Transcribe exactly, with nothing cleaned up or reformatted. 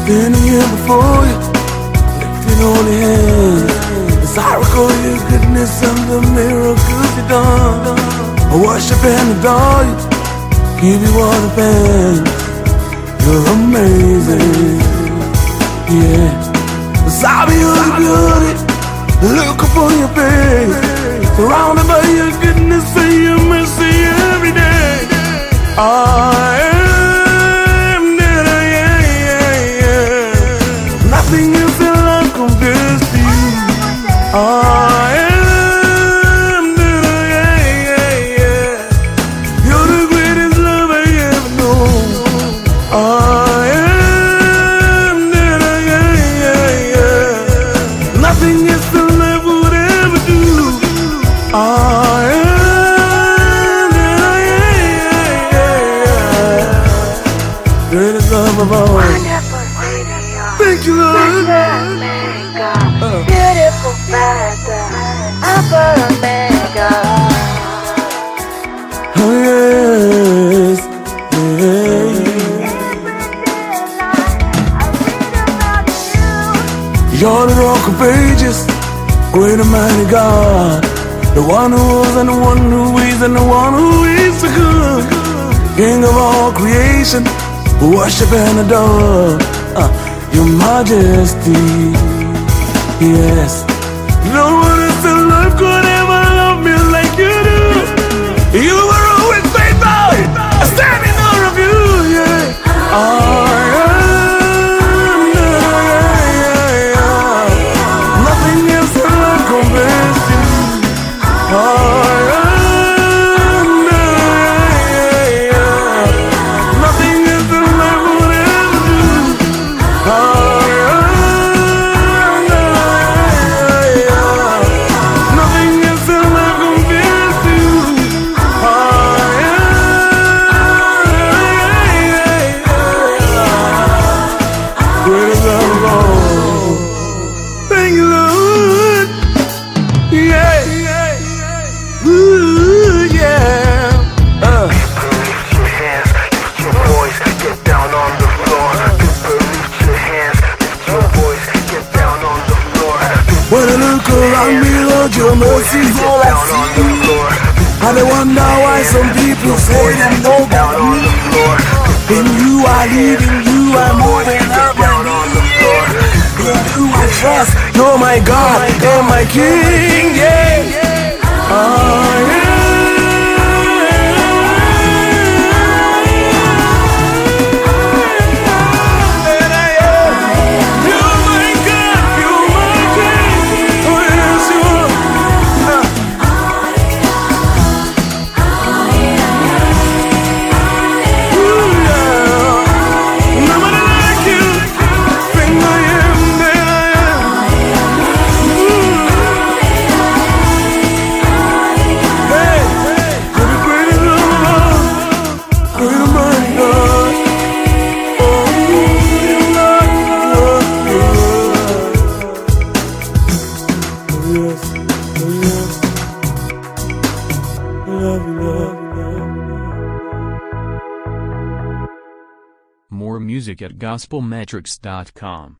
Standing here before you, lifting only hands, as I recall your goodness and the miracles you done. I worship and adore you, give you all the thanks. You're amazing, yeah. As I behold your beauty, look upon your face, surrounded by your goodness and your mercy every day. I am that I am, yeah, yeah. Nothing else in life compares to you. I am that I am, yeah, yeah. You're the greatest love I ever known. I am that I am, yeah, yeah. Nothing else in life would ever do. I am. Greatest love of all. Thank you, Lord. Uh. Beautiful Father, Alpha Omega. Oh yes, yeah. You're the rock of ages, great and mighty God, the one who was and the one who is and the one who is so good, King of all creation. Worship and adore uh, your majesty, yes. No one else in life could ever love me like you do. You were always faithful, I stand in awe of you, yeah. I am, yeah, yeah, yeah. Nothing else in life compares to you. I am. When I look around me, Lord, your mercy's all I see. And I wonder why some people say they know about me. In you I live, in you I move, and I believe. In you I trust, you're my God and my King, yeah. Oh, yeah. More music at gospel metrics dot com.